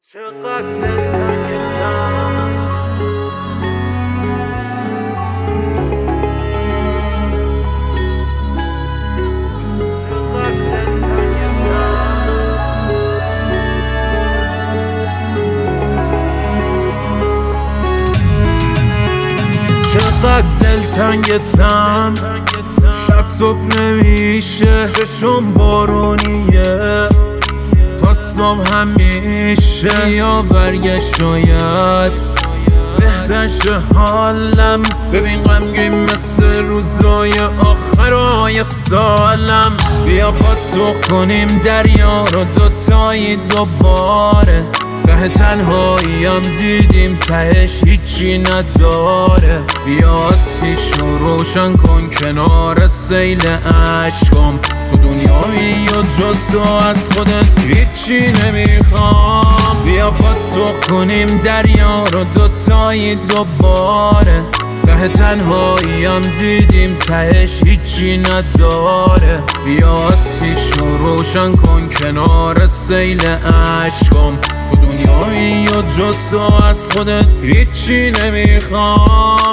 چقدر دلتنگتم، چقدر دلتنگتم، چقدر دلتنگتم. شب صبح نمیشه، چشم بارونیه، خواستم همیشه یا برگشت شاید بهتر شه حالم. ببین غمگین مثل روزای آخرای سالم. بیا پاتو کنیم دریا رو دوتایی دوباره. ته تنهاییم دیدیم تهش هیچی نداره. بیا آتیشو روشن کن کنار سیل عشقم. تو دنیایی و جز تو از خودت هیچی نمیخوام. بیا پاتو کنیم دریا رو دوتایی دوباره. ته تنهاییم دیدیم تهش هیچی نداره. بیا آتیشو روشن کن کنار سیل عشقم. تو دنیایی و جز تو از خودت هیچی نمیخوام.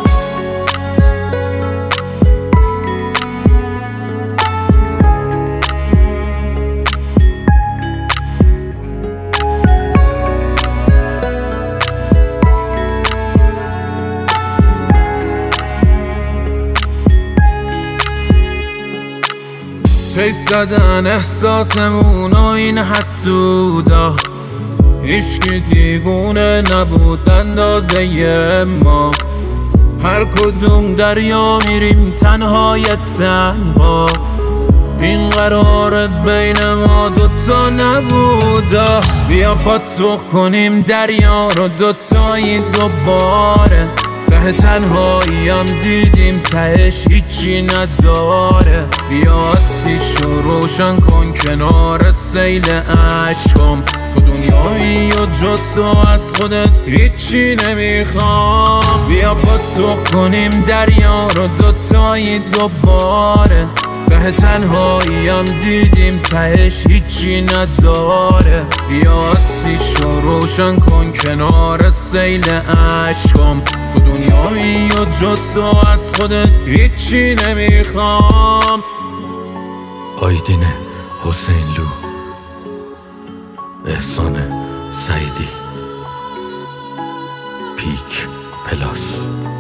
چه زدن احساسمون و این حسودا. هیچکی دیوونه نبود اندازه ما. هر کدوم دریا میریم تنهای تنها. این قرار بین ما دوتا نبودا. بیا پاتو کنیم دریا رو دوتایی دوباره. ته تنهاییم دیدیم تهش هیچی نداره. بیا آتیشو روشن کن کنار سیل عشقم. تو دنیایی و جز تو از خودت هیچی نمیخوام. بیا پاتو کنیم دریا رو دوتایی دوباره. ته تنهاییم دیدیم تهش هیچی نداره. بیا آتیشو روشن کن کنار سیل عشقم. تو دنیایی و جز تو از خودت هیچی نمیخوام. آیدین حسینلو، احسان سعیدی، پیک پلاس.